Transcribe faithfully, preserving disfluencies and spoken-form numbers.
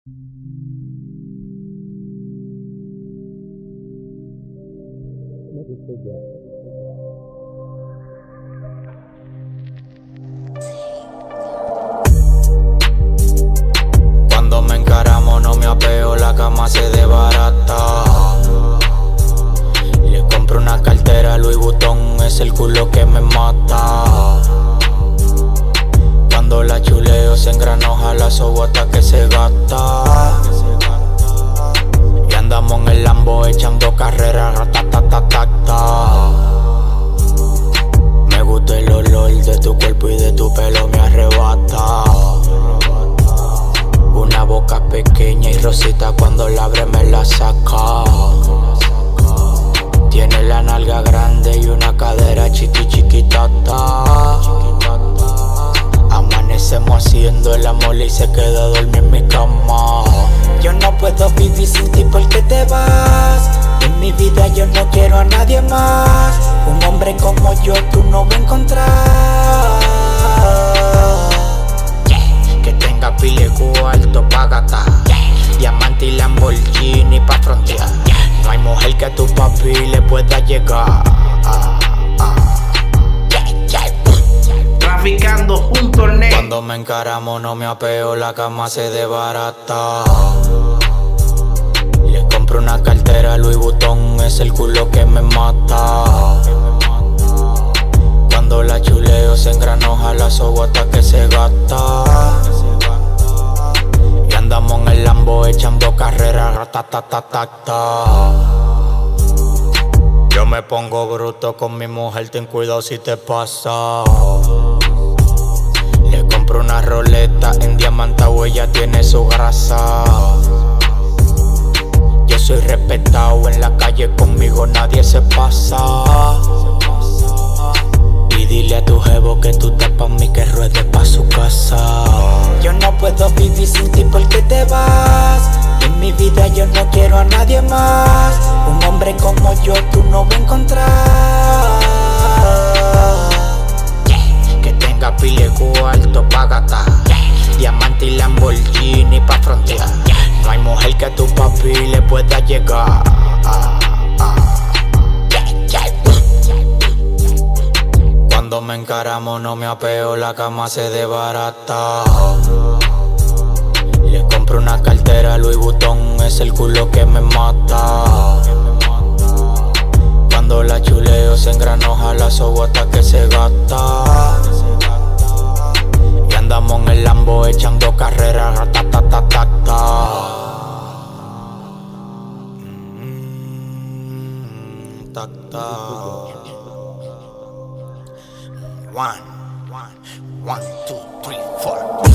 Cuando me encaramos no me apeo, la cama se desbarata. Le compro una cartera Louis Vuitton, es el culo que me mata. Cuando la chuleo se engranoja, la sobo hasta que se gasta. Y andamos en el Lambo echando carrera, ratatatatata. Me gusta el olor de tu cuerpo y de tu pelo me arrebata. Una boca pequeña y rosita, cuando la abre me la saca. Tiene la nalga grande y una cadera chiqui chiquitata. Amanecemos haciendo el amor y se queda dormir en mi cama. Yo no puedo vivir sin ti porque te vas. En mi vida yo no quiero a nadie más. Un hombre como yo tú no vas a encontrar. Yeah. Que tenga pile cuarto pa' gastar. Yeah. Diamante y Lamborghini pa' frontear. Yeah. No hay mujer que a tu papi le pueda llegar. Ah, ah. Yeah, yeah. Traficando punto net. Cuando me encaramos no me apeo, la cama se desbarata. Le compro una cartera Louis Vuitton, es el culo que me mata. Cuando la chuleo se engranoja, la sobo hasta que se gasta. Y andamos en el Lambo echando carrera, ratatatatata. Yo me pongo bruto con mi mujer, ten cuidado si te pasa. Le compro una roleta en diamantado, ella tiene su grasa. Yo soy respetado en la calle, conmigo nadie se pasa. Y dile a tu jevo que tú estás pa' mí, que ruede pa' su casa. Yo no puedo vivir sin ti porque te vas. En mi vida yo no quiero a nadie más. Un hombre como yo tú no vas a encontrar. Yeah. Que tenga pile cuarto pa' gastar. Yeah. Diamante y Lamborghini pa' frontear. Yeah. No hay mujer que a tu papi le pueda llegar. Ah, ah. Yeah, yeah. Cuando me encaramos no me apeo, la cama se desbarata. Le compro una cartera Louis Vuitton, es el culo que me mata. Cuando la chuleo se engranoja, la sobo hasta que se gasta. Y andamos en el Lambo echando carrera, ratatatatata. Mm, tac, tac. One, one, one, two, three, four.